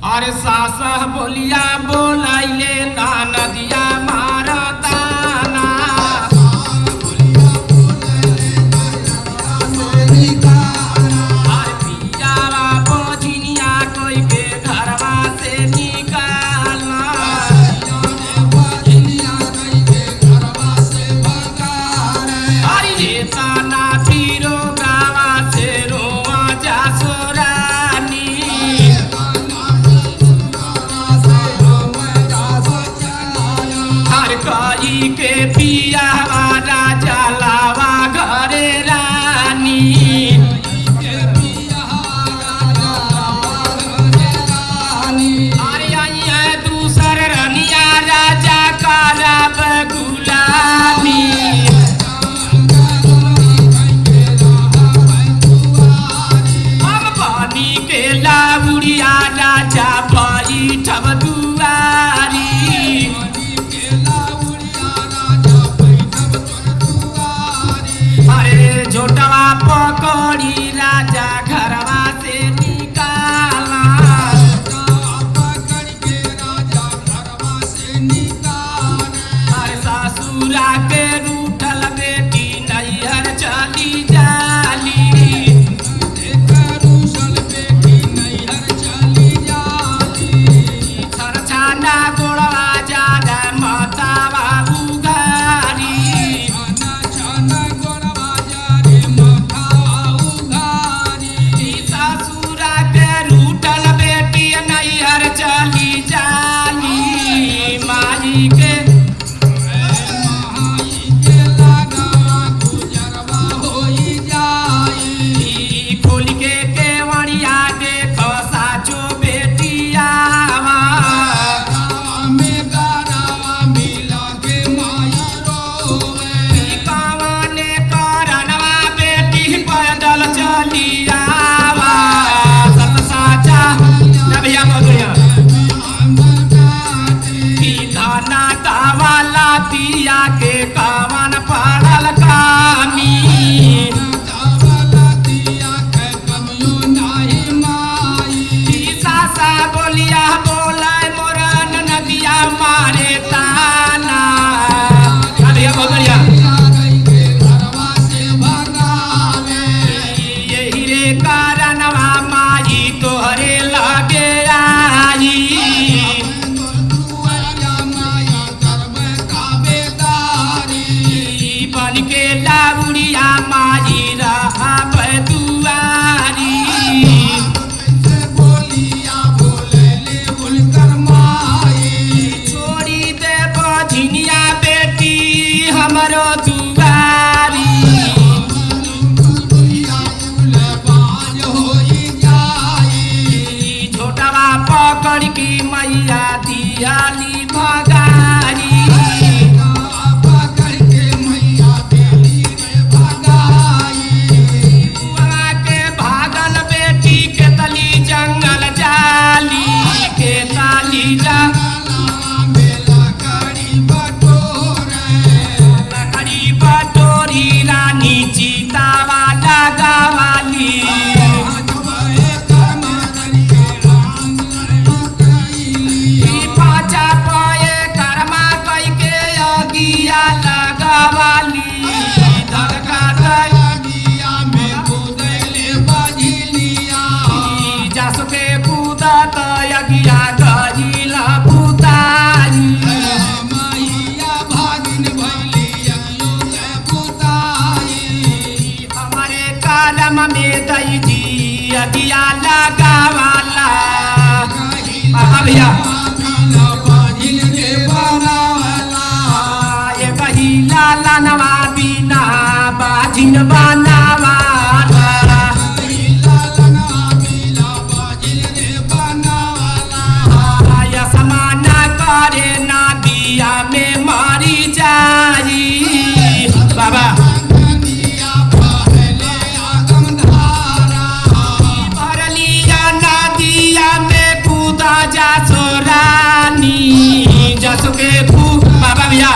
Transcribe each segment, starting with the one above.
अरे सासा बोलिया बोलाइले ना नदिया मारताना अरे पियावा पोछिनिया कोई के घरवा से निकालना अरे ये ताना फिरो गावा से रोआ जा सोरानी कई के पिया राजा लावा घरे रानी अरे आइया दूसर रनिया राजा करब गुलामी हम पानी के लाउड़िया राजा बैठब दुआरी झोटवा पकड़ी राजा घरवा से निकाला अरे ससुरा के रूठल बेटी नैहर चली जाली छरछाना गोड़वा जाना मतावा उघारी चली जाली माई के खोल के केवड़िया देखो साचो बेटिया कवने करनवा बेटी पैदल चली आवा सत साचा भैया वाला दिया के कावन पड़ल कामी सासा बोलिया बोला मोरन नदिया मारे ताना अरे बहुत बढ़िया यही रे कारणवा माई तोहरे लगे आई के लाउड़िया माई रहब दुआरी छोड़ी दे बझिनिया बेटी हमरो दुआरी झोटवा पकड़ की मैया दियाली भगारी जंगल जाली के ताली जा लकड़ी बटोरी रानी चीतावा लगावाली पाचा पाए कर्मा कई के अगिया लगावाली धड़का के कूदत यगिया गजिला पुतारी हमारे कालम में दई जी यगिया लगावाला भैया ये कही लाला नवा बिना बाजिन बनावा करे ना दिया में मारी जाई बाबा भरलिया नदिया में कूदा जा सोरानी जसो के बाबा भैया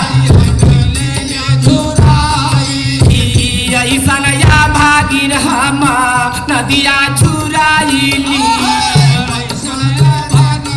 ऐसा नया भागिन हम नदिया छुराइली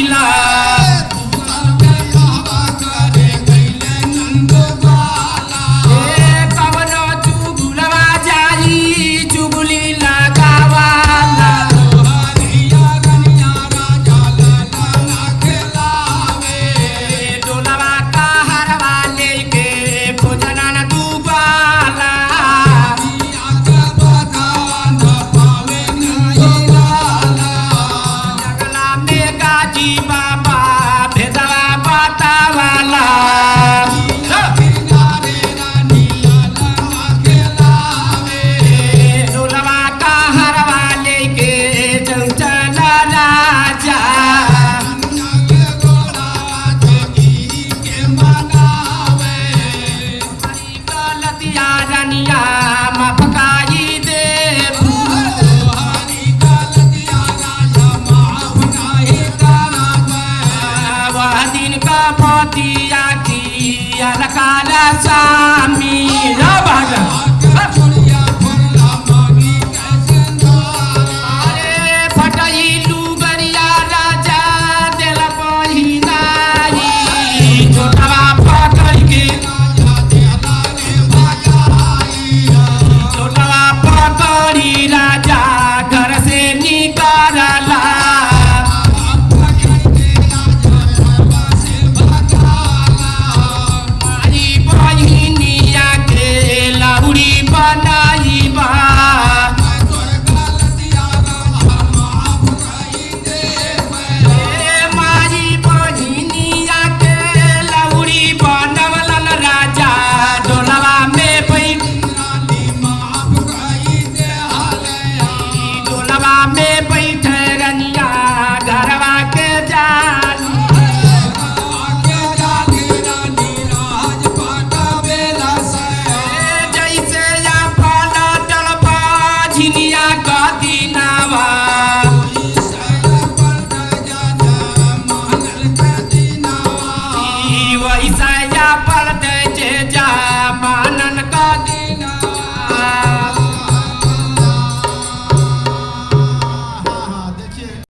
la